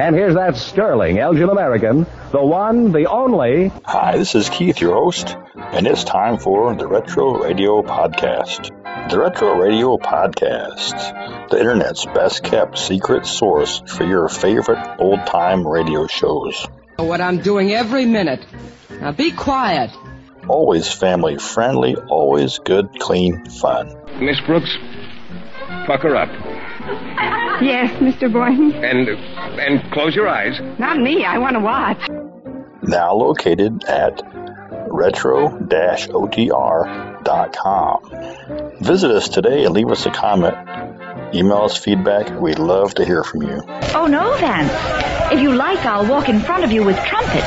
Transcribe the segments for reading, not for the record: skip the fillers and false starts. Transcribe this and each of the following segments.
And here's that sterling Elgin American, the one, the only. Hi, this is Keith, your host, and it's time for the Retro Radio Podcast. The Retro Radio Podcast, the internet's best-kept secret source for your favorite old-time radio shows. What I'm doing every minute. Now be quiet. Always family-friendly, always good, clean fun. Miss Brooks, pucker up. Yes, Mr. Boynton. And close your eyes. Not me. I want to watch. Now located at retro-otr.com. Visit us today and leave us a comment. Email us feedback. We'd love to hear from you. Oh, no, Vance. If you like, I'll walk in front of you with trumpets.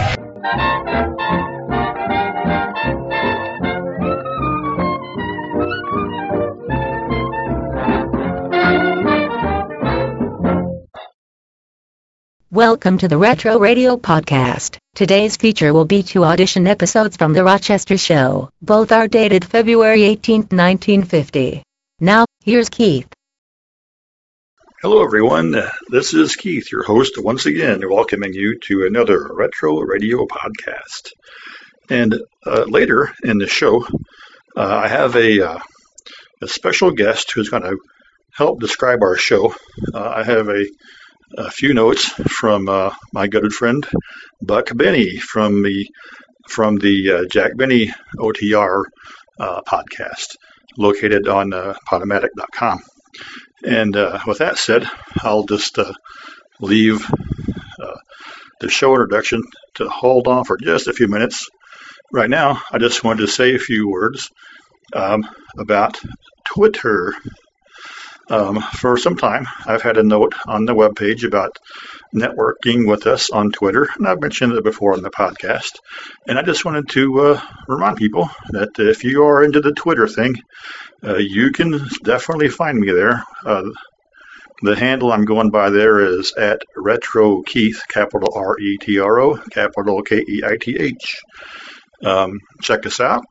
Welcome to the Retro Radio Podcast. Today's feature will be 2 audition episodes from The Rochester Show. Both are dated February 18, 1950. Now, here's Keith. Hello, everyone. This is Keith, your host, once again, welcoming you to another Retro Radio Podcast. And later in the show, I have a special guest who's going to help describe our show. I have a few notes from my good friend Buck Benny from the Jack Benny OTR podcast, located on Podomatic.com. And with that said, I'll just leave the show introduction to hold on for just a few minutes. Right now, I just wanted to say a few words about Twitter. For some time, I've had a note on the webpage about networking with us on Twitter, and I've mentioned it before on the podcast. And I just wanted to remind people that if you are into the Twitter thing, you can definitely find me there. The handle I'm going by there is at Retro Keith, capital RETRO, capital KEITH. Check us out.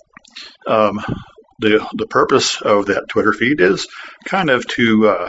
The purpose of that Twitter feed is kind of to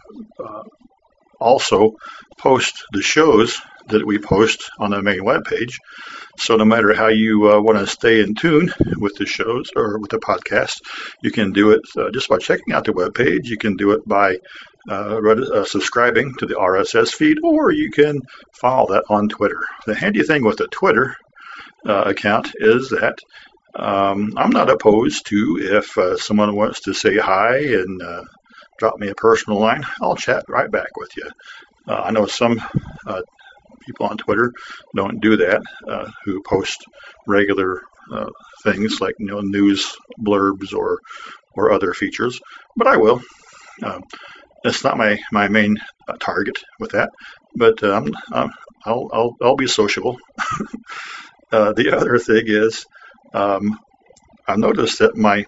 also post the shows that we post on the main webpage. So no matter how you want to stay in tune with the shows or with the podcast, you can do it just by checking out the webpage. You can do it by subscribing to the RSS feed, or you can follow that on Twitter. The handy thing with the Twitter account is that I'm not opposed to if someone wants to say hi and drop me a personal line. I'll chat right back with you. I know some people on Twitter don't do that, who post regular things like news blurbs or other features, but I will. It's not my main target with that, but I'll be sociable. The other thing is, I noticed that my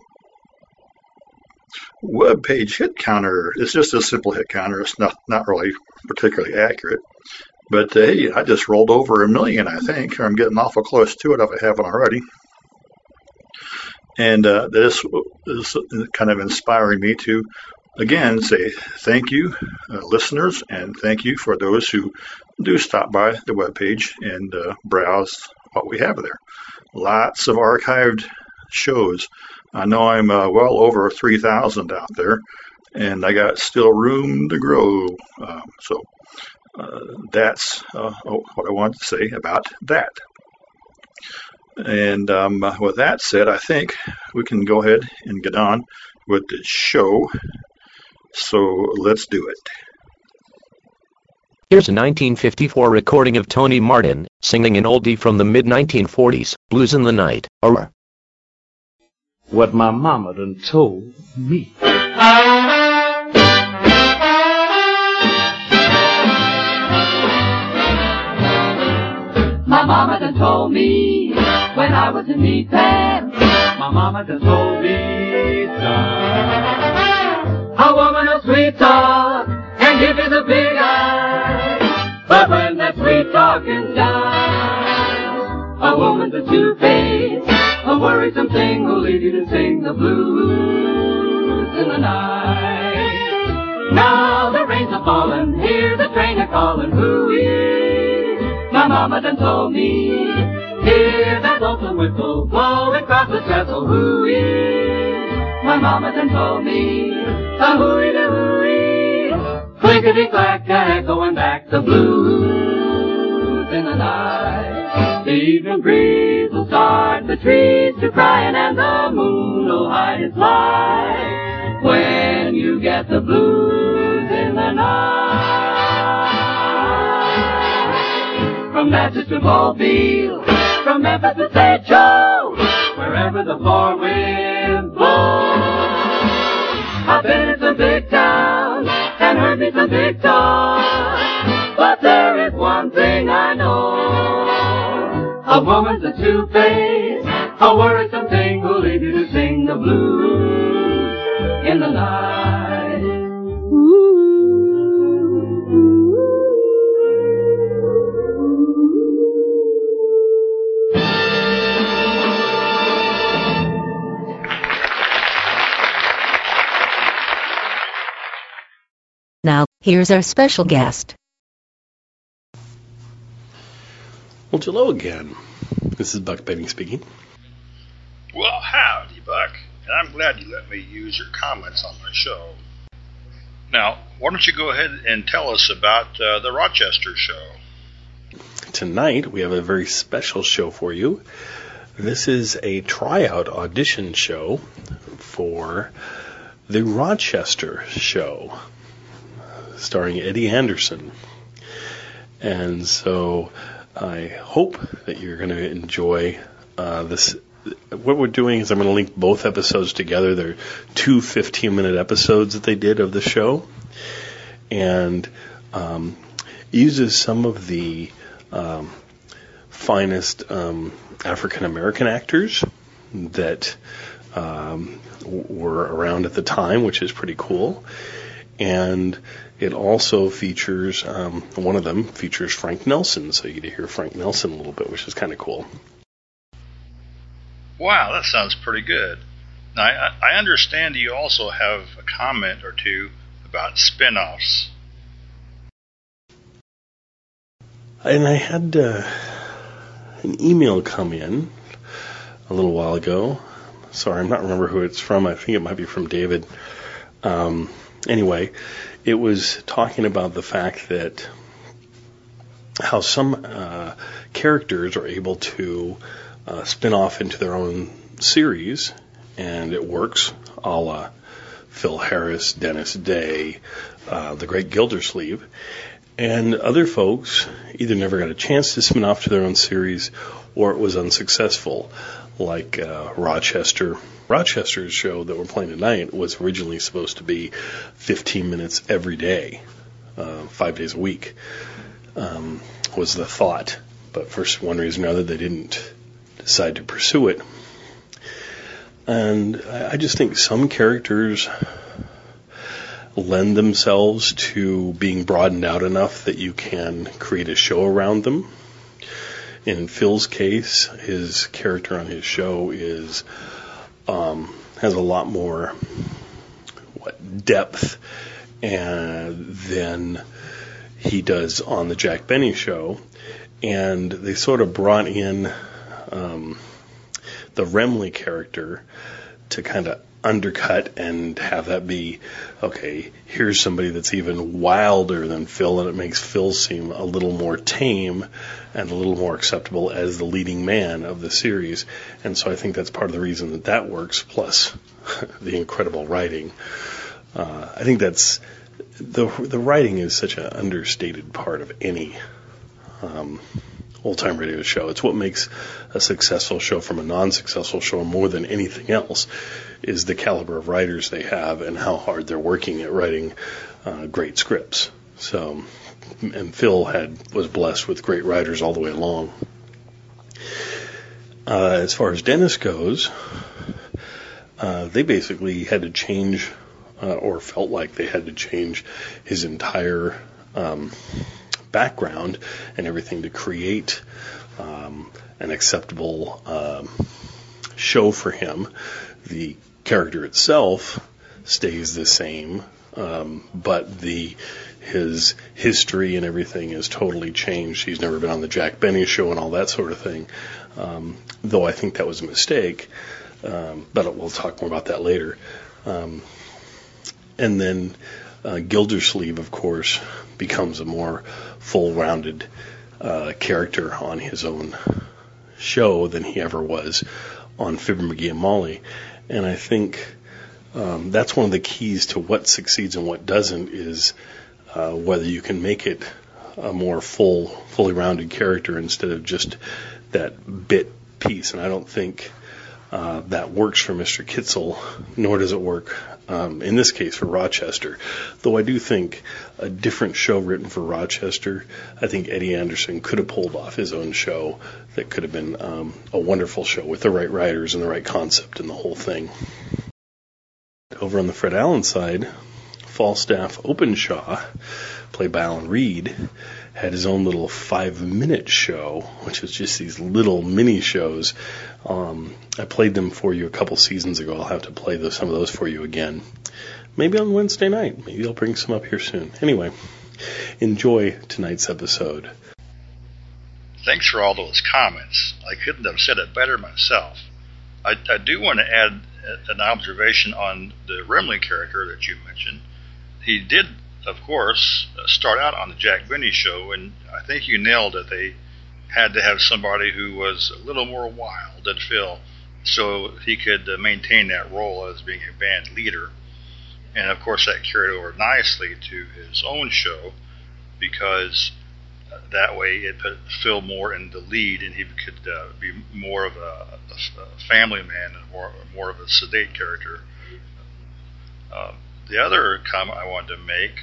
web page hit counter is just a simple hit counter. It's not really particularly accurate. But hey, I just rolled over 1 million, I think, or I'm getting awful close to it if I haven't already. And this is kind of inspiring me to, again, say thank you, listeners, and thank you for those who do stop by the webpage and browse what we have there. Lots of archived shows. I know I'm well over 3,000 out there, and I got still room to grow. So that's what I wanted to say about that. And with that said, I think we can go ahead and get on with the show. So let's do it. Here's a 1954 recording of Tony Martin singing an oldie from the mid-1940s, Blues in the Night, or What My Mama Done Told Me. My mama done told me when I was in knee pants. My mama done told me, son, a woman of sweet talk and give you the big eye. But when that sweet talk is done, a woman's a two-faced, a worrisome thing who'll lead you to sing the blues in the night. Now the rains are falling, hear the train a calling, who is mama done told me, hear that lonesome whistle blowing across the trestle, hooey. My mama done told me, a hooey-de-hooey, clickety-clack, going back the blues in the night. The evening breeze will start the trees to crying, and the moon will hide its light when you get the blues in the night. From Natchez to Mobile, from Memphis to St. Joe, wherever the four winds blow. I've been in some big towns and heard me some big talk, but there is one thing I know. A woman's a two-faced, a worrisome thing who'll leave you to sing the blues in the night. Now, here's our special guest. Well, hello again. This is Buck Benning speaking. Well, howdy, Buck. And I'm glad you let me use your comments on my show. Now, why don't you go ahead and tell us about the Rochester show? Tonight, we have a very special show for you. This is a tryout audition show for the Rochester show, starring Eddie Anderson. And so I hope that you're going to enjoy this. What we're doing is I'm going to link both episodes together. They're two 15-minute episodes that they did of the show, and uses some of the finest African-American actors that were around at the time, which is pretty cool. And it also features, one of them features Frank Nelson, so you get to hear Frank Nelson a little bit, which is kind of cool. Wow, that sounds pretty good. Now, I understand you also have a comment or two about spin-offs. And I had an email come in a little while ago. Sorry, I'm not remember who it's from. I think it might be from David. Anyway, it was talking about the fact that how some characters are able to spin off into their own series, and it works, a la Phil Harris, Dennis Day, the Great Gildersleeve. And other folks either never got a chance to spin off to their own series, or it was unsuccessful, like Rochester. Rochester's show that we're playing tonight was originally supposed to be 15 minutes every day, 5 days a week, was the thought. But for one reason or another, they didn't decide to pursue it. And I just think some characters lend themselves to being broadened out enough that you can create a show around them. In Phil's case, his character on his show is has a lot more depth than he does on the Jack Benny show, and they sort of brought in the Remley character to kind of undercut and have that be, okay, here's somebody that's even wilder than Phil, and it makes Phil seem a little more tame and a little more acceptable as the leading man of the series. And so I think that's part of the reason that that works, plus the incredible writing. I think that's the writing is such an understated part of any old-time radio show. It's what makes a successful show from a non-successful show more than anything else, is the caliber of writers they have and how hard they're working at writing great scripts. So, and Phil was blessed with great writers all the way along. As far as Dennis goes, they basically had to change, or felt like they had to change his entire background and everything to create an acceptable show for him. The character itself stays the same, but his history and everything has totally changed. He's never been on the Jack Benny show and all that sort of thing, though I think that was a mistake, but we'll talk more about that later. And then Gildersleeve, of course, becomes a more full-rounded character on his own show than he ever was on Fibber, McGee, and Molly. And I think that's one of the keys to what succeeds and what doesn't is whether you can make it a more fully rounded character instead of just that bit piece. And I don't think that works for Mr. Kitzel, nor does it work in this case for Rochester. Though I do think a different show written for Rochester, I think Eddie Anderson could have pulled off his own show that could have been a wonderful show with the right writers and the right concept and the whole thing. Over on the Fred Allen side, Falstaff Openshaw, played by Alan Reed, had his own little 5-minute show, which was just these little mini shows. I played them for you a couple seasons ago. I'll have to play some of those for you again. Maybe on Wednesday night. Maybe I'll bring some up here soon. Anyway, enjoy tonight's episode. Thanks for all those comments. I couldn't have said it better myself. I do want to add an observation on the Remley character that you mentioned. He did, of course, start out on the Jack Benny show, and I think you nailed it. They had to have somebody who was a little more wild than Phil so he could maintain that role as being a band leader. And, of course, that carried over nicely to his own show because that way it put Phil more in the lead and he could be more of a family man and more of a sedate character. The other comment I wanted to make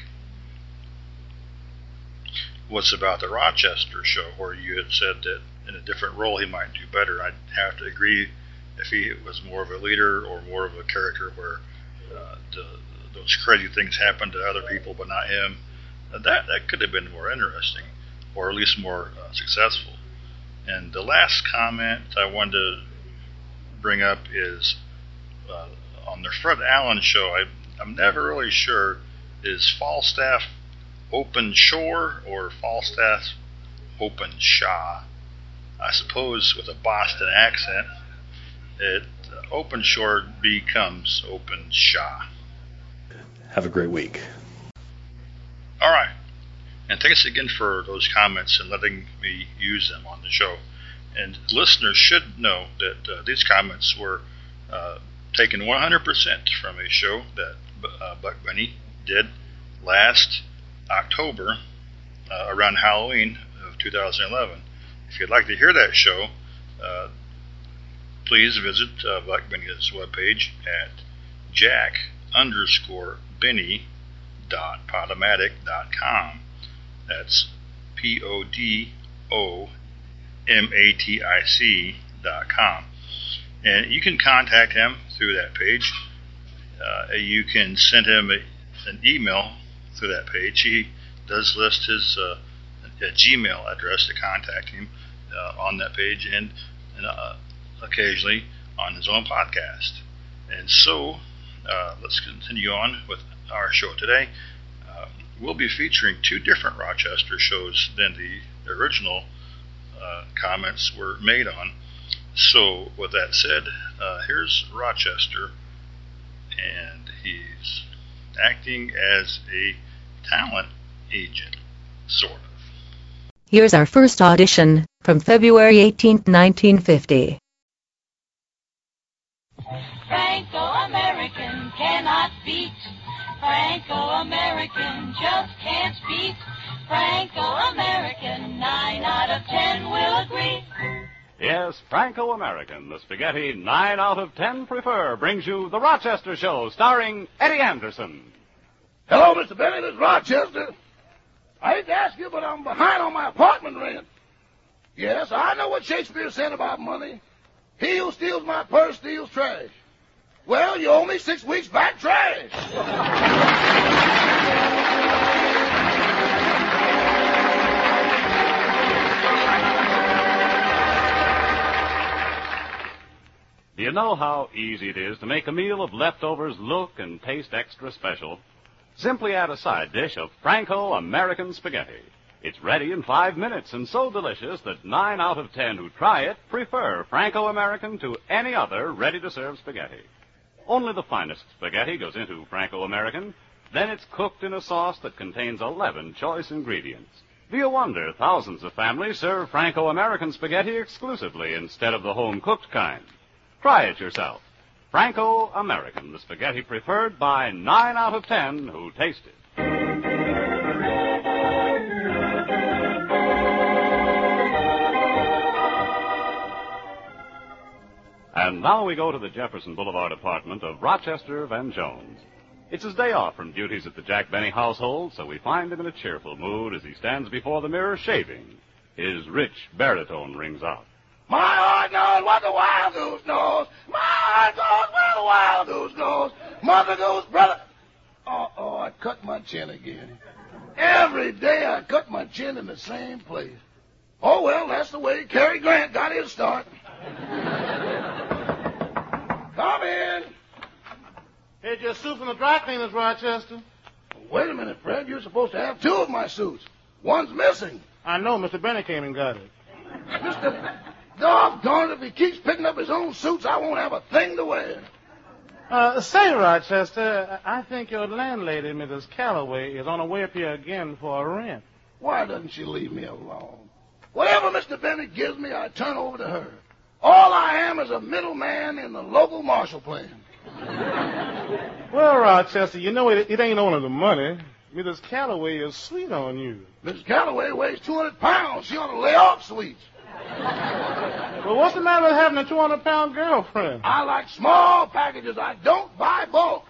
was about the Rochester show, where you had said that in a different role he might do better. I'd have to agree if he was more of a leader or more of a character where those crazy things happened to other people but not him, that could have been more interesting, or at least more successful. And the last comment I wanted to bring up is on the Fred Allen show, I'm never really sure, is Falstaff Openshaw or Falstaff Openshaw? I suppose with a Boston accent, Openshaw becomes Openshaw. Have a great week. All right. And thanks again for those comments and letting me use them on the show. And listeners should know that these comments were taken 100% from a show that Buck Benny did last October around Halloween of 2011. If you'd like to hear that show, please visit Buck Benny's webpage at jack_benny.podomatic.com. That's PODOMATIC.com. And you can contact him through that page. You can send him an email through that page. He does list his Gmail address to contact him on that page and occasionally on his own podcast. And so let's continue on with our show today. We'll be featuring two different Rochester shows than the original comments were made on. So with that said, here's Rochester, and he's acting as a talent agent, sort of. Here's our first audition, from February 18, 1950. Franco-American cannot beat. Franco-American just can't beat. Franco-American, 9 out of 10 will agree. Yes, Franco-American, the spaghetti 9 out of 10 prefer, brings you The Rochester Show, starring Eddie Anderson. Hello, Mr. Benny, this is Rochester. I hate to ask you, but I'm behind on my apartment rent. Yes, I know what Shakespeare said about money. He who steals my purse steals trash. Well, you owe me 6 weeks back trash. You know how easy it is to make a meal of leftovers look and taste extra special. Simply add a side dish of Franco American spaghetti. It's ready in 5 minutes and so delicious that 9 out of 10 who try it prefer Franco American to any other ready-to-serve spaghetti. Only the finest spaghetti goes into Franco American. Then it's cooked in a sauce that contains 11 choice ingredients. Do you wonder thousands of families serve Franco American spaghetti exclusively instead of the home-cooked kind? Try it yourself. Franco American, the spaghetti preferred by 9 out of 10 who taste it. And now we go to the Jefferson Boulevard apartment of Rochester Van Jones. It's his day off from duties at the Jack Benny household, so we find him in a cheerful mood as he stands before the mirror shaving. His rich baritone rings out. My heart knows what the wild goose knows. My heart knows where the wild goose goes. Mother goose, brother. Oh, I cut my chin again. Every day I cut my chin in the same place. Oh, well, that's the way Cary Grant got his start. Come in. Here's your suit from the dry cleaners, Rochester. Wait a minute, Fred. You're supposed to have 2 of my suits. One's missing. I know. Mr. Benny came and got it. Mr. Doggone it, if he keeps picking up his own suits, I won't have a thing to wear. Say, Rochester, I think your landlady, Mrs. Calloway, is on her way up here again for a rent. Why doesn't she leave me alone? Whatever Mr. Benny gives me, I turn over to her. All I am is a middleman in the local Marshall Plan. Well, Rochester, you know it ain't only the money. Mrs. Calloway is sweet on you. Mrs. Calloway weighs 200 pounds. She ought to lay off sweets. Well, what's the matter with having a 200-pound girlfriend? I like small packages. I don't buy bulk.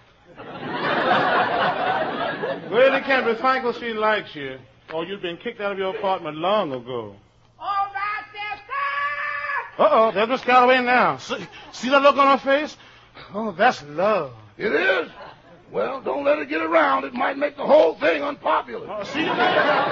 Well, it can't be thankful she likes you, or you'd been kicked out of your apartment long ago. All right, there, Uh-oh, there's Miss Calloway now. See that look on her face? Oh, that's love. It is? Well, don't let it get around. It might make the whole thing unpopular. Oh, see you later.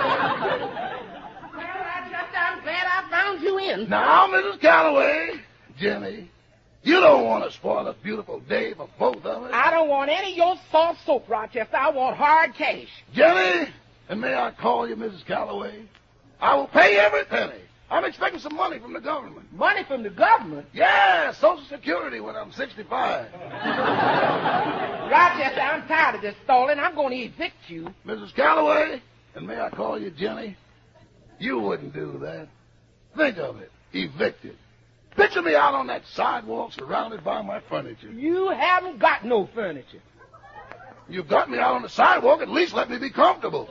I'm glad I found you in. Now, Mrs. Calloway, Jenny, you don't want to spoil a beautiful day for both of us. I don't want any of your soft soap, Rochester. I want hard cash. Jenny, and may I call you Mrs. Calloway? I will pay every penny. I'm expecting some money from the government. Money from the government? Yeah, Social Security when I'm 65. Rochester, I'm tired of this stalling. I'm going to evict you. Mrs. Calloway, and may I call you Jenny? You wouldn't do that. Think of it. Evicted. Picture me out on that sidewalk surrounded by my furniture. You haven't got no furniture. You got me out on the sidewalk, at least let me be comfortable.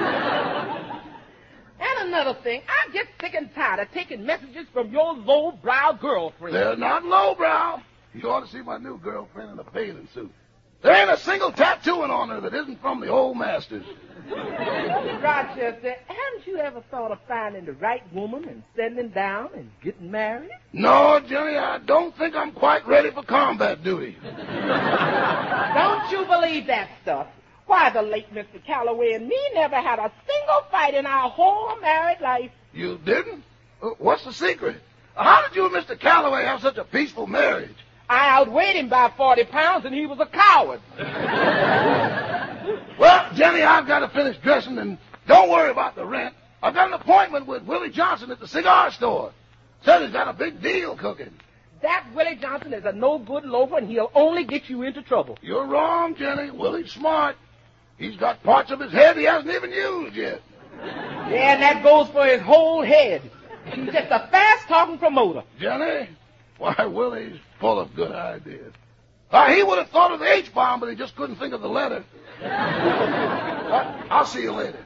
And another thing, I get sick and tired of taking messages from your low-brow girlfriend. They're not lowbrow. You ought to see my new girlfriend in a bathing suit. There ain't a single tattooing on her that isn't from the old masters. Rochester, haven't you ever thought of finding the right woman and settling down and getting married? No, Jenny, I don't think I'm quite ready for combat duty. Don't you believe that stuff? Why, the late Mr. Calloway and me never had a single fight in our whole married life. You didn't? What's the secret? How did you and Mr. Calloway have such a peaceful marriage? I outweighed him by 40 pounds, and he was a coward. Well, Jenny, I've got to finish dressing, and don't worry about the rent. I've got an appointment with Willie Johnson at the cigar store. Said he's got a big deal cooking. That Willie Johnson is a no-good loafer, and he'll only get you into trouble. You're wrong, Jenny. Willie's smart. He's got parts of his head he hasn't even used yet. Yeah, and that goes for his whole head. He's just a fast-talking promoter. Jenny? Why, Willie's full of good ideas. He would have thought of the H-bomb, but he just couldn't think of the letter. I'll see you later.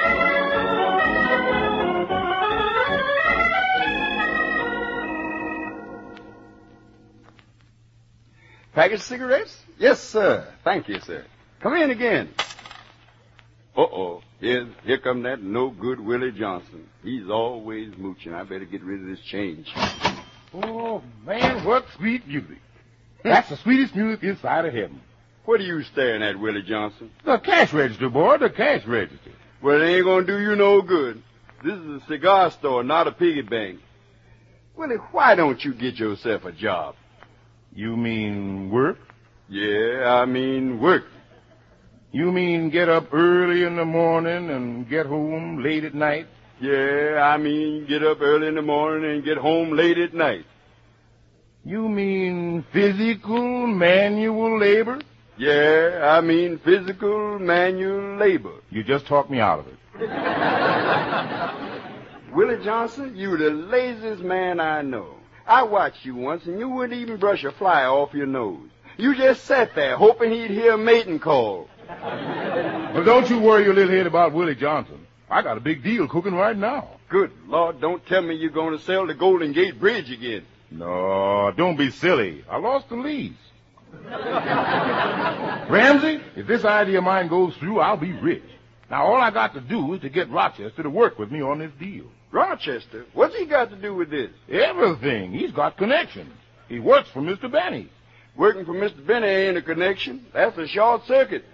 Package of cigarettes? Yes, sir. Thank you, sir. Come in again. Uh-oh. Here come that no-good Willie Johnson. He's always mooching. I better get rid of this change. Oh, man, what sweet music. That's the sweetest music inside of heaven. What are you staring at, Willie Johnson? The cash register, boy, the cash register. Well, it ain't gonna do you no good. This is a cigar store, not a piggy bank. Willie, why don't you get yourself a job? You mean work? Yeah, I mean work. You mean get up early in the morning and get home late at night? Yeah, I mean get up early in the morning and get home late at night. You mean physical manual labor? Yeah, I mean physical manual labor. You just talked me out of it. Willie Johnson, you the laziest man I know. I watched you once and you wouldn't even brush a fly off your nose. You just sat there hoping he'd hear a mating call. Well, don't you worry your little head about Willie Johnson. I got a big deal cooking right now. Good Lord, don't tell me you're going to sell the Golden Gate Bridge again. No, don't be silly. I lost the lease. Ramsey, if this idea of mine goes through, I'll be rich. Now, all I got to do is to get Rochester to work with me on this deal. Rochester? What's he got to do with this? Everything. He's got connections. He works for Mr. Benny. Working for Mr. Benny ain't a connection. That's a short circuit.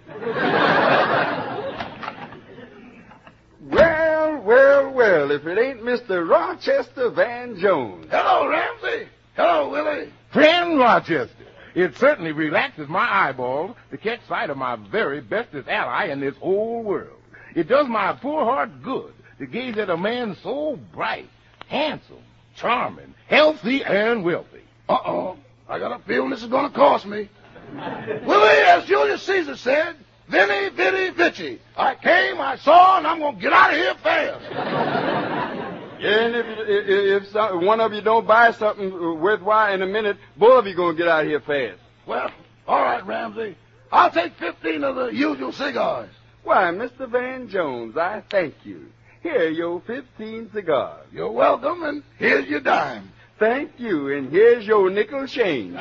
Well, if it ain't Mr. Rochester Van Jones. Hello, Ramsey. Hello, Willie. Friend Rochester, it certainly relaxes my eyeballs to catch sight of my very bestest ally in this whole world. It does my poor heart good to gaze at a man so bright, handsome, charming, healthy, and wealthy. Uh-oh. I got a feeling this is going to cost me. Willie, as Julius Caesar said, Veni, vidi, vici. I came, I saw, and I'm going to get out of here fast. Yeah, and if one of you don't buy something worthwhile in a minute, both of you going to get out of here fast. Well, all right, Ramsey. I'll take 15 of the usual cigars. Why, Mr. Van Jones, I thank you. Here are your 15 cigars. You're welcome, and here's your dime. Thank you, and here's your nickel change.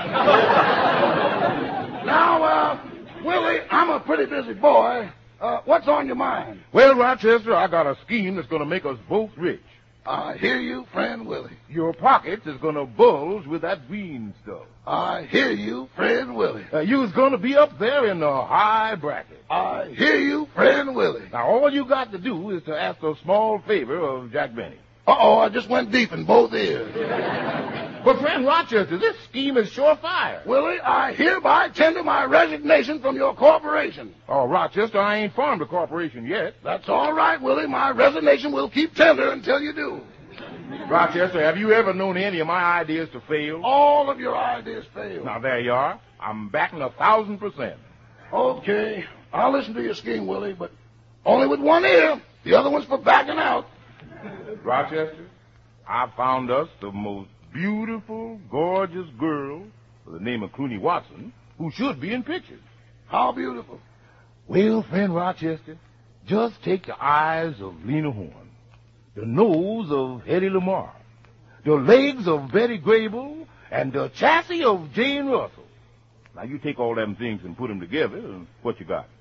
Now, Willie, I'm a pretty busy boy. What's on your mind? Well, Rochester, I got a scheme that's going to make us both rich. I hear you, friend Willie. Your pockets is going to bulge with that green stuff. I hear you, friend Willie. You's going to be up there in the high bracket. I hear you, friend Willie. Now, all you got to do is to ask a small favor of Jack Benny. Uh-oh, I just went deep in both ears. But, friend Rochester, this scheme is surefire. Willie, I hereby tender my resignation from your corporation. Oh, Rochester, I ain't formed a corporation yet. That's all right, Willie. My resignation will keep tender until you do. Rochester, have you ever known any of my ideas to fail? All of your ideas fail. Now, there you are. I'm backing 1,000%. Okay. I'll listen to your scheme, Willie, but only with one ear. The other one's for backing out. Rochester, I found us the most beautiful, gorgeous girl by the name of Clooney Watson who should be in pictures. How beautiful? Well, friend Rochester, just take the eyes of Lena Horne, the nose of Hedy Lamarr, the legs of Betty Grable, and the chassis of Jane Russell. Now, you take all them things and put them together, and what you got?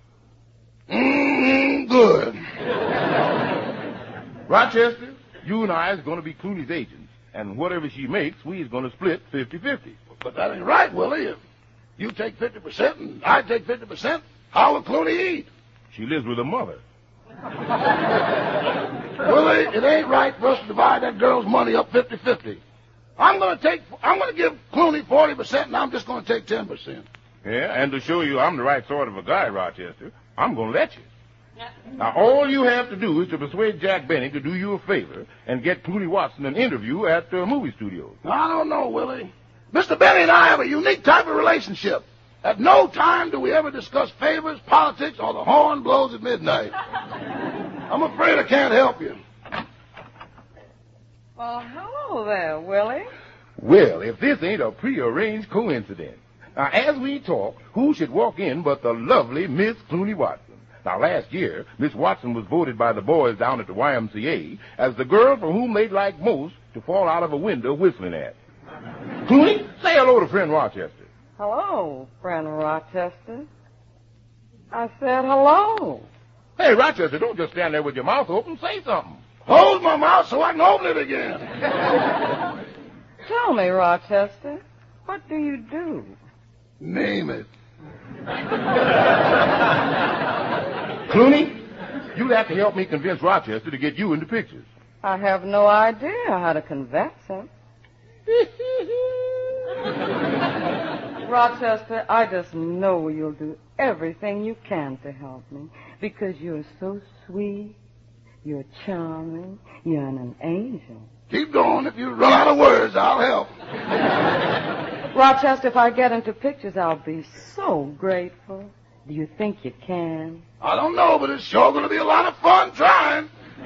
Good. Rochester, you and I is going to be Clooney's agents, and whatever she makes, we is going to split 50-50. But that ain't right, Willie. If you take 50% and I take 50%, how will Clooney eat? She lives with her mother. Willie, it ain't right for us to divide that girl's money up 50-50. I'm going to give Clooney 40%, and I'm just going to take 10%. Yeah, and to show you I'm the right sort of a guy, Rochester, I'm going to let you. Now, all you have to do is to persuade Jack Benny to do you a favor and get Clooney Watson an interview at movie studios. I don't know, Willie. Mr. Benny and I have a unique type of relationship. At no time do we ever discuss favors, politics, or the horn blows at midnight. I'm afraid I can't help you. Well, hello there, Willie. Well, if this ain't a prearranged coincidence. Now, as we talk, who should walk in but the lovely Miss Clooney Watson? Now, last year, Miss Watson was voted by the boys down at the YMCA as the girl for whom they'd like most to fall out of a window whistling at. Clooney, say hello to friend Rochester. Hello, friend Rochester. I said hello. Hey, Rochester, don't just stand there with your mouth open. Say something. Hold my mouth so I can open it again. Tell me, Rochester, what do you do? Name it. Clooney, you'll have to help me convince Rochester to get you into pictures. I have no idea how to convince him. Rochester, I just know you'll do everything you can to help me because you're so sweet, you're charming, you're an angel. Keep going. If you run out of words, I'll help. Rochester, if I get into pictures, I'll be so grateful. Do you think you can? I don't know, but it's sure going to be a lot of fun trying.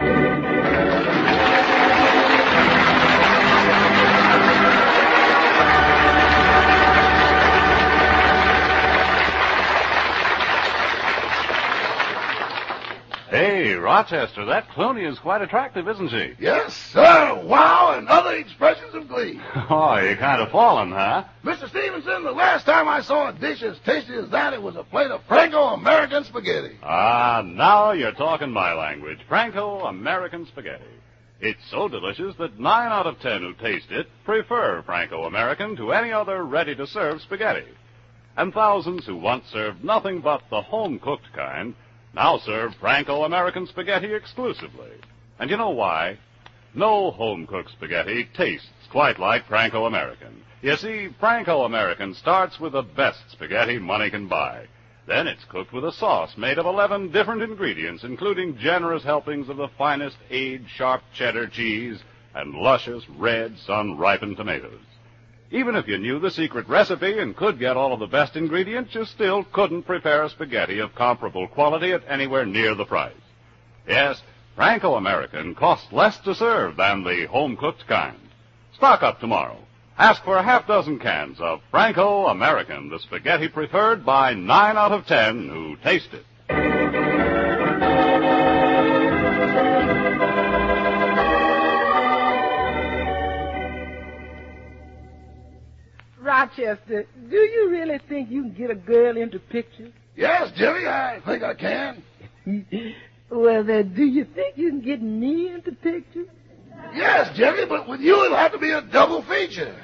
Hey, Rochester, that Clooney is quite attractive, isn't she? Yes, sir. Wow, and other expressions of glee. Oh, you're kind of fallen, huh? Mr. Stevenson, the last time I saw a dish as tasty as that, it was a plate of Franco-American spaghetti. Ah, now you're talking my language. Franco-American spaghetti. It's so delicious that 9 out of 10 who taste it prefer Franco-American to any other ready-to-serve spaghetti. And thousands who once served nothing but the home-cooked kind now serve Franco-American spaghetti exclusively. And you know why? No home-cooked spaghetti tastes quite like Franco-American. You see, Franco-American starts with the best spaghetti money can buy. Then it's cooked with a sauce made of 11 different ingredients, including generous helpings of the finest aged sharp cheddar cheese and luscious red sun-ripened tomatoes. Even if you knew the secret recipe and could get all of the best ingredients, you still couldn't prepare a spaghetti of comparable quality at anywhere near the price. Yes, Franco-American costs less to serve than the home-cooked kind. Stock up tomorrow. Ask for a half-dozen cans of Franco-American, the spaghetti preferred by 9 out of 10 who taste it. Rochester, do you really think you can get a girl into pictures? Yes, Jimmy, I think I can. Well, then, do you think you can get me into pictures? Yes, Jimmy, but with you it'll have to be a double feature.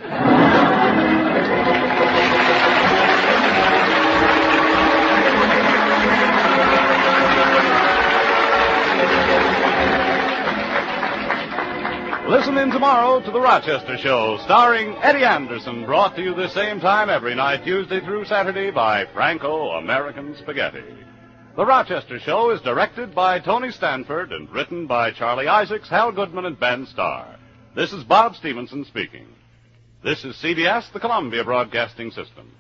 Listen in tomorrow to The Rochester Show, starring Eddie Anderson, brought to you this same time every night, Tuesday through Saturday, by Franco-American Spaghetti. The Rochester Show is directed by Tony Stanford and written by Charlie Isaacs, Hal Goodman, and Ben Starr. This is Bob Stevenson speaking. This is CBS, the Columbia Broadcasting System.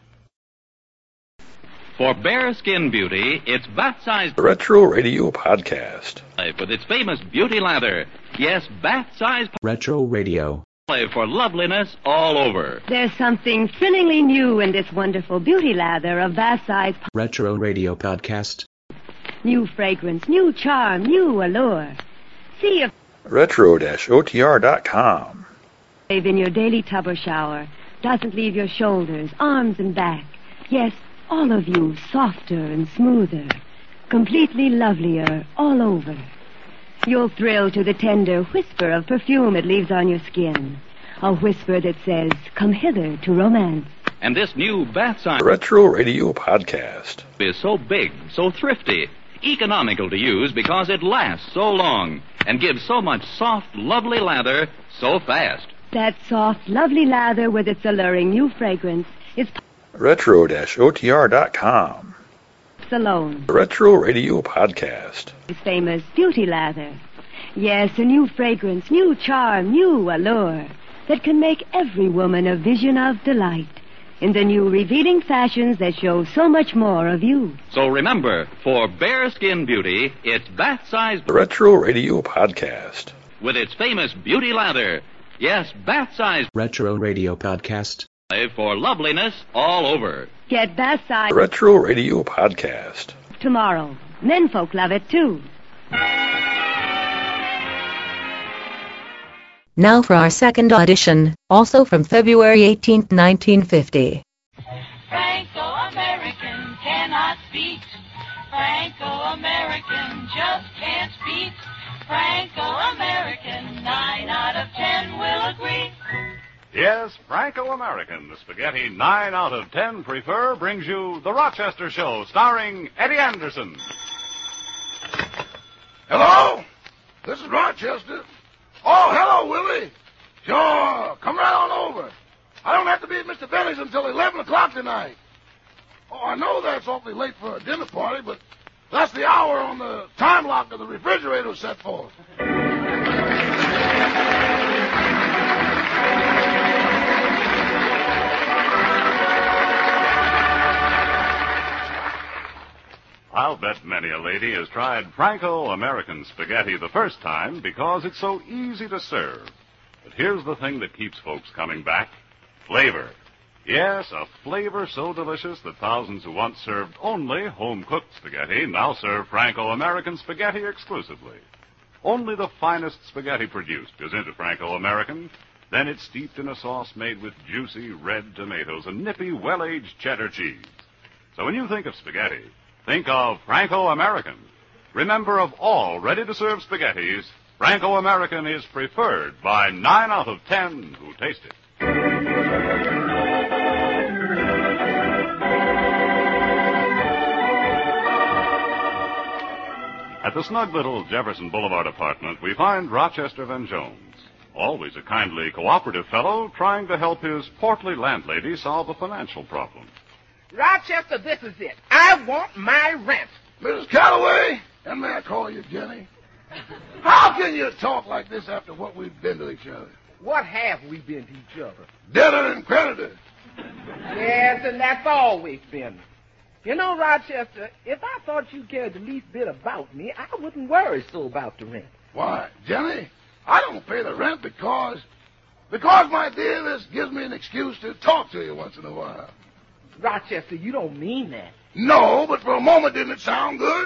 For bare skin beauty, it's bath-sized Retro Radio Podcast. with its famous beauty lather. Yes, bath-sized Retro Radio. for loveliness all over. There's something thrillingly new in this wonderful beauty lather of bath-size. Retro Radio Podcast. New fragrance, new charm, new allure. See if Retro-OTR.com. in your daily tub or shower doesn't leave your shoulders, arms, and back. Yes, all of you softer and smoother, completely lovelier all over. You'll thrill to the tender whisper of perfume it leaves on your skin. A whisper that says, come hither to romance. And this new bath-size Retro Radio Podcast is so big, so thrifty, economical to use because it lasts so long and gives so much soft, lovely lather so fast. That soft, lovely lather with its alluring new fragrance is Retro-OTR.com. alone. Retro Radio Podcast. His famous beauty lather. Yes, a new fragrance, new charm, new allure that can make every woman a vision of delight in the new revealing fashions that show so much more of you. So remember, for bare skin beauty, it's bath-sized Retro Radio Podcast. with its famous beauty lather. Yes, bath-sized Retro Radio Podcast. for loveliness all over. Get bath-size Retro Radio Podcast. tomorrow. Menfolk love it too. Now for our second audition, also from February 18, 1950. Franco-American cannot beat. Franco-American just can't beat. Franco-American, 9 out of 10 will agree. Yes, Franco-American, the spaghetti 9 out of 10 prefer, brings you The Rochester Show, starring Eddie Anderson. Hello? This is Rochester. Oh, hello, Willie. Sure, come right on over. I don't have to be at Mr. Benny's until 11 o'clock tonight. Oh, I know that's awfully late for a dinner party, but that's the hour on the time lock of the refrigerator set for. I'll bet many a lady has tried Franco-American spaghetti the first time because it's so easy to serve. But here's the thing that keeps folks coming back. Flavor. Yes, a flavor so delicious that thousands who once served only home-cooked spaghetti now serve Franco-American spaghetti exclusively. Only the finest spaghetti produced goes into Franco-American. Then it's steeped in a sauce made with juicy red tomatoes and nippy, well-aged cheddar cheese. So when you think of spaghetti, think of Franco-American. Remember, of all ready-to-serve spaghettis, Franco-American is preferred by 9 out of 10 who taste it. At the snug little Jefferson Boulevard apartment, we find Rochester Van Jones, always a kindly, cooperative fellow trying to help his portly landlady solve a financial problem. Rochester, this is it. I want my rent. Mrs. Calloway, and may I call you Jenny? How can you talk like this after what we've been to each other? What have we been to each other? Debtor and creditor. Yes, and that's all we've been. You know, Rochester, if I thought you cared the least bit about me, I wouldn't worry so about the rent. Why, Jenny, I don't pay the rent because, my dear, this gives me an excuse to talk to you once in a while. Rochester, you don't mean that. No, but for a moment, didn't it sound good?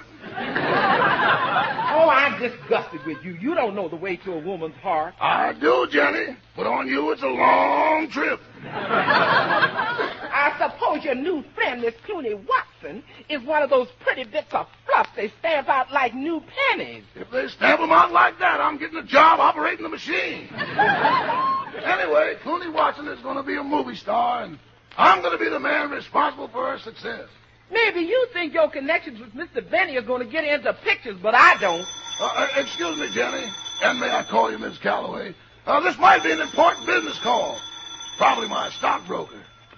Oh, I'm disgusted with you. You don't know the way to a woman's heart. I do, Jenny. But on you, it's a long trip. I suppose your new friend, Miss Clooney Watson, is one of those pretty bits of fluff they stamp out like new pennies. If they stamp them out like that, I'm getting a job operating the machine. Anyway, Clooney Watson is going to be a movie star, and I'm going to be the man responsible for her success. Maybe you think your connections with Mr. Benny are going to get into pictures, but I don't. Excuse me, Jenny, and may I call you Miss Calloway? This might be an important business call. Probably my stockbroker.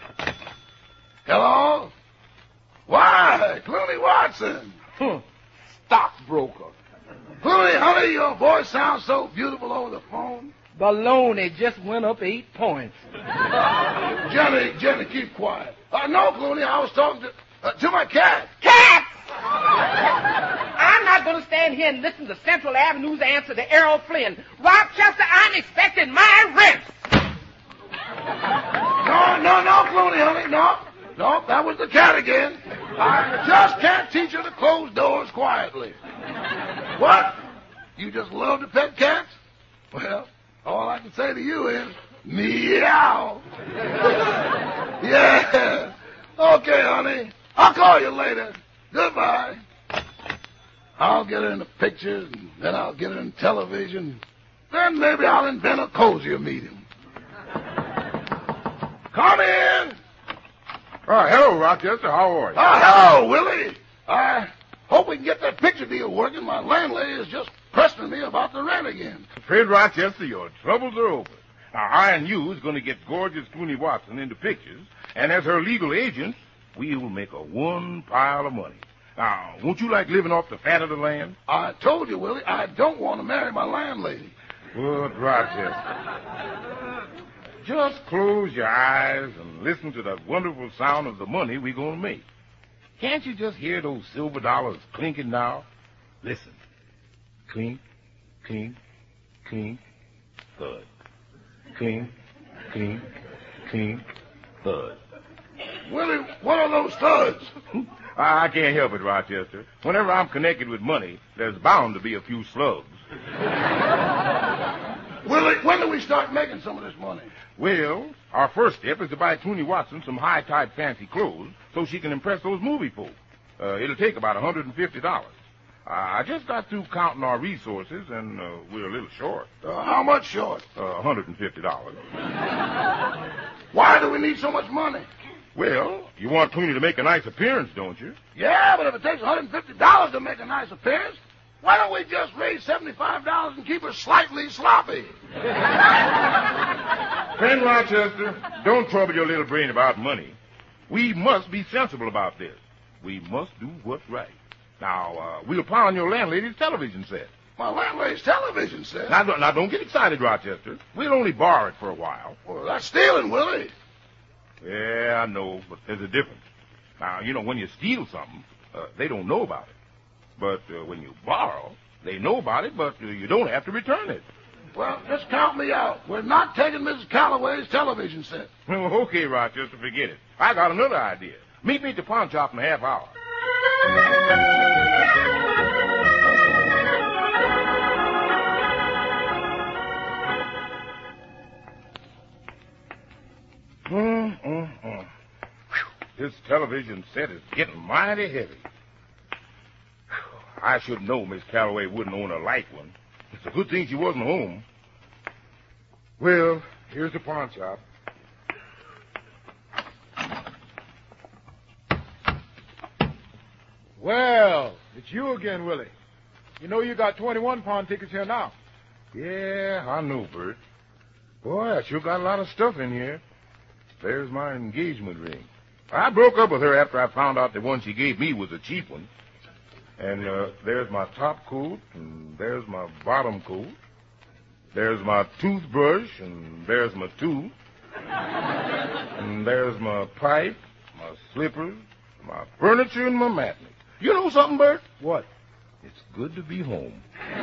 Hello? Why, Clooney Watson. Stockbroker. Clooney, honey, your voice sounds so beautiful over the phone. Baloney just went up 8 points. Jenny, keep quiet. No, Clooney, I was talking to my cat. Cat! I'm not going to stand here and listen to Central Avenue's answer to Errol Flynn. Rochester, I'm expecting my rent. No, Clooney, honey, no, that was the cat again. I just can't teach her to close doors quietly. What? You just love to pet cats? Well, all I can say to you is, meow. Yeah. Okay, honey. I'll call you later. Goodbye. I'll get her in the pictures, and then I'll get her in television. Then maybe I'll invent a cozier medium. Come in. Hello, Rochester. How are you? Hello, Willie. I hope we can get that picture deal working. My landlady is just pressing me about the rent again. Afraid, Rochester, your troubles are over. Now, I and you is going to get gorgeous Clooney Watson into pictures, and as her legal agent, we will make a one pile of money. Now, won't you like living off the fat of the land? I told you, Willie, I don't want to marry my landlady. Good, Rochester. Just close your eyes and listen to the wonderful sound of the money we're going to make. Can't you just hear those silver dollars clinking now? Listen. Clink, clink, clink, thud. Clink, clink, clink, thud. Willie, what are those thuds? I can't help it, Rochester. Whenever I'm connected with money, there's bound to be a few slugs. Willie, when do we start making some of this money? Well, our first step is to buy Clooney Watson some high-type fancy clothes so she can impress those movie folk. It'll take about $150. I just got through counting our resources, and we're a little short. How much short? $150. Why do we need so much money? Well, you want Clooney to make a nice appearance, don't you? Yeah, but if it takes $150 to make a nice appearance, why don't we just raise $75 and keep her slightly sloppy? Friend Rochester, don't trouble your little brain about money. We must be sensible about this. We must do what's right. Now, we'll pawn your landlady's television set. My landlady's television set? Now, don't get excited, Rochester. We'll only borrow it for a while. Well, that's stealing, Willie. Yeah, I know, but there's a difference. Now, when you steal something, they don't know about it. But when you borrow, they know about it, but you don't have to return it. Well, just count me out. We're not taking Mrs. Calloway's television set. Oh, okay, Rochester, forget it. I got another idea. Meet me at the pawn shop in a half hour. This television set is getting mighty heavy. I should know Miss Calloway wouldn't own a light one. It's a good thing she wasn't home. Well, here's the pawn shop. Well, it's you again, Willie. You know you got 21 pawn tickets here now. Yeah, I know, Bert. Boy, I sure got a lot of stuff in here. There's my engagement ring. I broke up with her after I found out the one she gave me was a cheap one. And there's my top coat, and there's my bottom coat. There's my toothbrush, and there's my tooth. And there's my pipe, my slippers, my furniture, and my mattress. You know something, Bert? What? It's good to be home.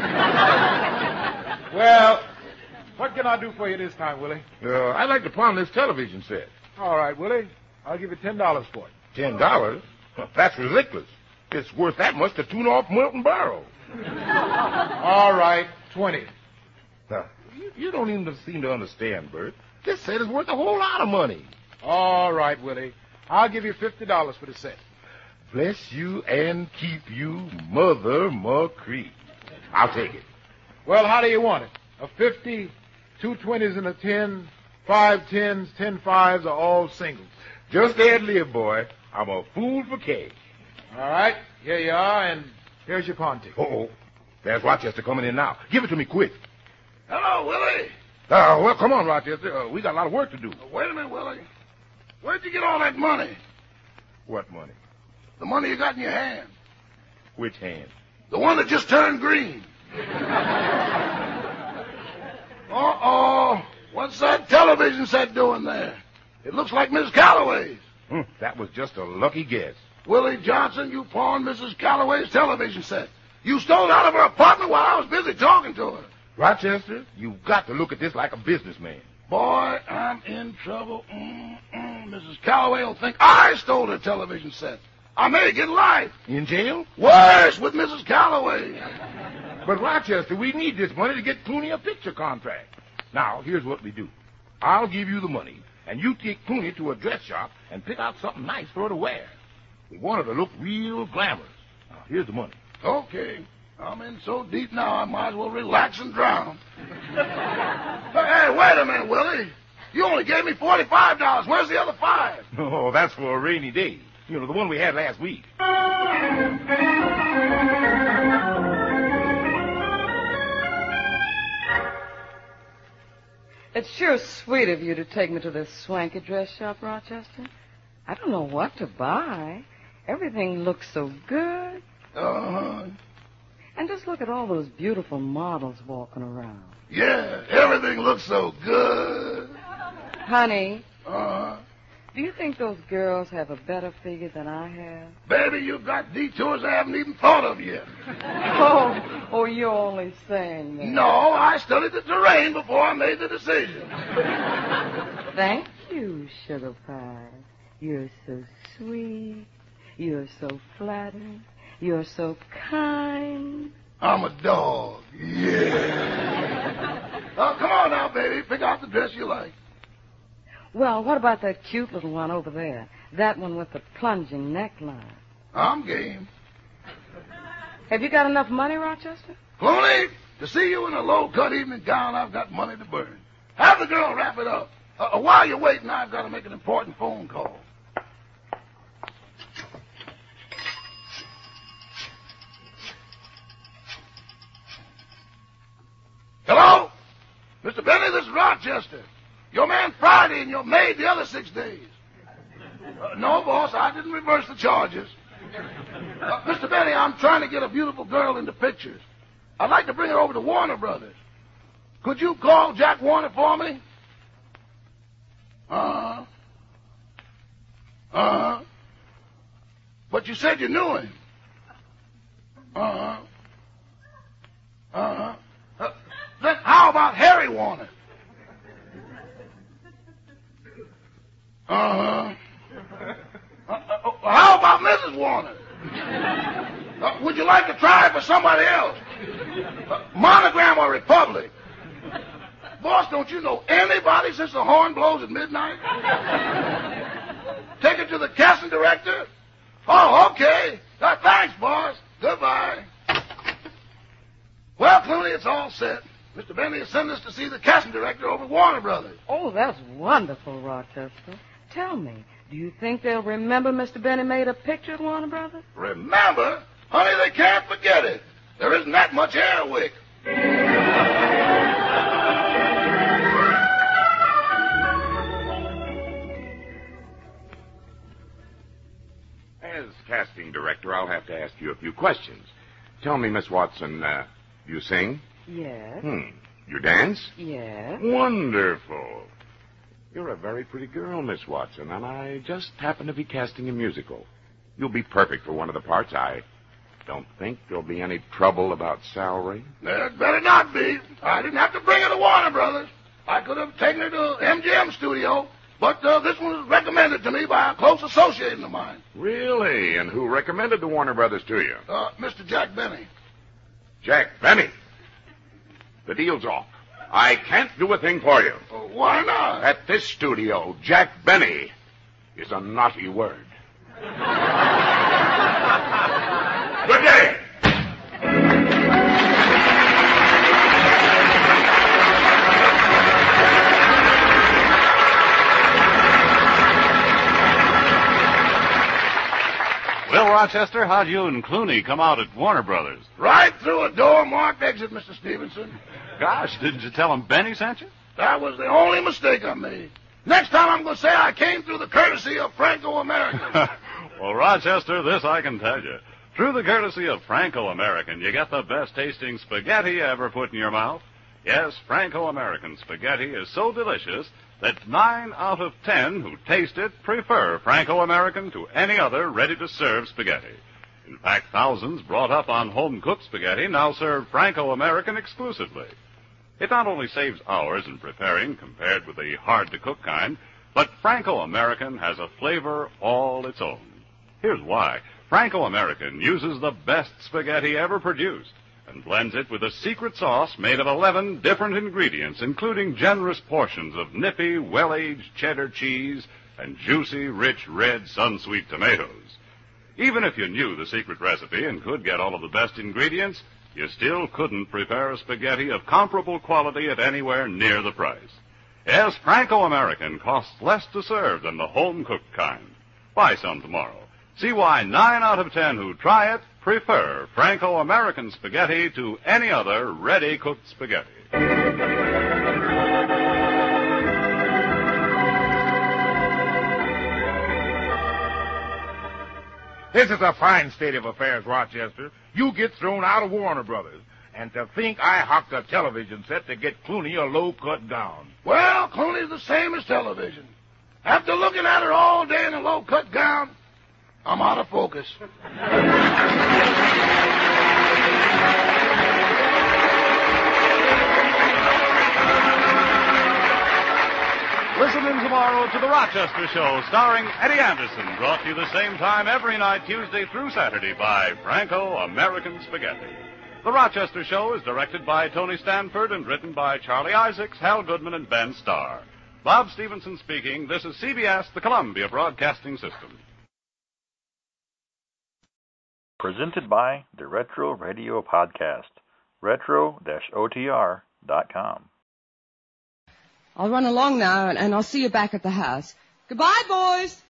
Well, what can I do for you this time, Willie? I'd like to pawn this television set. All right, Willie. I'll give you $10 for it. $10? That's ridiculous. It's worth that much to tune off Milton Barrow. All right, 20. Now, you don't even seem to understand, Bert. This set is worth a whole lot of money. All right, Willie. I'll give you $50 for the set. Bless you and keep you, Mother McCree. I'll take it. Well, how do you want it? A 50, 2 20s and a 10, 5 10s, 10 5s are all singles. Just ad lib, boy. I'm a fool for cash. All right, here you are, and here's your pawn ticket. Uh-oh. There's Rochester coming in now. Give it to me quick. Hello, Willie. Well, come on, Rochester. We got a lot of work to do. Wait a minute, Willie. Where'd you get all that money? What money? The money you got in your hand. Which hand? The one that just turned green. Uh-oh. What's that television set doing there? It looks like Miss Calloway's. That was just a lucky guess. Willie Johnson, you pawned Mrs. Calloway's television set. You stole it out of her apartment while I was busy talking to her. Rochester, you've got to look at this like a businessman. Boy, I'm in trouble. Mrs. Calloway will think I stole her television set. I may get life. In jail? Worse, with Mrs. Calloway. But, Rochester, we need this money to get Clooney a picture contract. Now, here's what we do. I'll give you the money, and you take Clooney to a dress shop and pick out something nice for her to wear. We want her to look real glamorous. Now, here's the money. Okay. I'm in so deep now, I might as well relax and drown. Hey, wait a minute, Willie. You only gave me $45. Where's the other 5? Oh, that's for a rainy day. You know, the one we had last week. It's sure sweet of you to take me to this swanky dress shop, Rochester. I don't know what to buy. Everything looks so good. Uh-huh. And just look at all those beautiful models walking around. Yeah, everything looks so good. Honey, Uh-huh. do you think those girls have a better figure than I have? Baby, you've got detours I haven't even thought of yet. Oh, you're only saying that. No, I studied the terrain before I made the decision. Thank you, Sugar Pie. You're so sweet. You're so flattering. You're so kind. I'm a dog. Yeah. Oh, come on now, baby. Pick out the dress you like. Well, what about that cute little one over there? That one with the plunging neckline. I'm game. Have you got enough money, Rochester? Clooney, to see you in a low-cut evening gown, I've got money to burn. Have the girl wrap it up. While you're waiting, I've got to make an important phone call. Hello? Mr. Benny, this is Rochester. Your man Friday and your maid the other 6 days. No, boss, I didn't reverse the charges. Mr. Benny, I'm trying to get a beautiful girl into pictures. I'd like to bring her over to Warner Brothers. Could you call Jack Warner for me? But you said you knew him. Then how about Harry Warner? How about Mrs. Warner? Would you like to try it for somebody else? Monogram or Republic? Boss, don't you know anybody since the horn blows at midnight? Take it to the casting director? Oh, okay. Thanks, boss. Goodbye. Well, Clooney, it's all set. Mr. Benny has sent us to see the casting director over at Warner Brothers. Oh, that's wonderful, Rochester. Tell me, do you think they'll remember Mr. Benny made a picture at Warner Brothers? Remember? Honey, they can't forget it. There isn't that much air wick. As casting director, I'll have to ask you a few questions. Tell me, Miss Watson, you sing? Yes. You dance? Yes. Wonderful. You're a very pretty girl, Miss Watson, and I just happen to be casting a musical. You'll be perfect for one of the parts. I don't think there'll be any trouble about salary. There'd better not be. I didn't have to bring her to Warner Brothers. I could have taken her to MGM Studio, but this one was recommended to me by a close associate of mine. Really? And who recommended the Warner Brothers to you? Mr. Jack Benny. Jack Benny? The deal's off. I can't do a thing for you. Why not? At this studio, Jack Benny is a naughty word. Good day. Well, Rochester, how'd you and Clooney come out at Warner Brothers? Right through a door marked exit, Mr. Stevenson. Gosh, didn't you tell him Benny sent you? That was the only mistake I made. Next time I'm going to say I came through the courtesy of Franco-American. Well, Rochester, this I can tell you. Through the courtesy of Franco-American, you get the best tasting spaghetti ever put in your mouth. Yes, Franco-American spaghetti is so delicious that 9 out of 10 who taste it prefer Franco-American to any other ready-to-serve spaghetti. In fact, thousands brought up on home-cooked spaghetti now serve Franco-American exclusively. It not only saves hours in preparing compared with the hard-to-cook kind, but Franco-American has a flavor all its own. Here's why. Franco-American uses the best spaghetti ever produced and blends it with a secret sauce made of 11 different ingredients, including generous portions of nippy, well-aged cheddar cheese and juicy, rich, red, sun-sweet tomatoes. Even if you knew the secret recipe and could get all of the best ingredients, you still couldn't prepare a spaghetti of comparable quality at anywhere near the price. Yes, Franco-American costs less to serve than the home-cooked kind. Buy some tomorrow. See why 9 out of 10 who try it prefer Franco-American spaghetti to any other ready-cooked spaghetti. This is a fine state of affairs, Rochester. You get thrown out of Warner Brothers. And to think I hocked a television set to get Clooney a low-cut gown. Well, Clooney's the same as television. After looking at her all day in a low-cut gown, I'm out of focus. Listen in tomorrow to The Rochester Show, starring Eddie Anderson, brought to you the same time every night, Tuesday through Saturday, by Franco-American Spaghetti. The Rochester Show is directed by Tony Stanford and written by Charlie Isaacs, Hal Goodman, and Ben Starr. Bob Stevenson speaking. This is CBS, the Columbia Broadcasting System. Presented by the Retro Radio Podcast, retro-otr.com. I'll run along now, and I'll see you back at the house. Goodbye, boys.